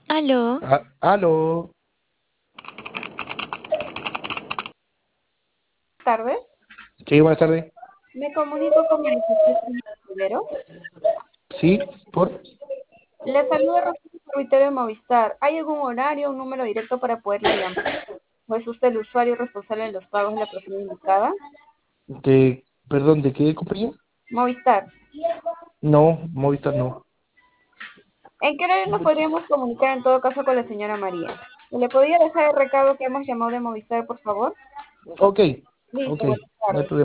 Aló, Aló. Tardes. Sí, buenas tardes. Me comunico con María José Rivero. Sí, por. Le saluda Rosy, servitorio de Movistar. ¿Hay algún horario, un número directo para poderle llamar? ¿O es usted el usuario responsable de los pagos de la persona indicada? Perdón, ¿de qué compañía? Movistar. No, Movistar no. ¿En qué horario nos podríamos comunicar en todo caso con la señora María? ¿Le podría dejar el recado que hemos llamado de Movistar, por favor? Ok, ok, Listo, buenas no hay tardes. problema.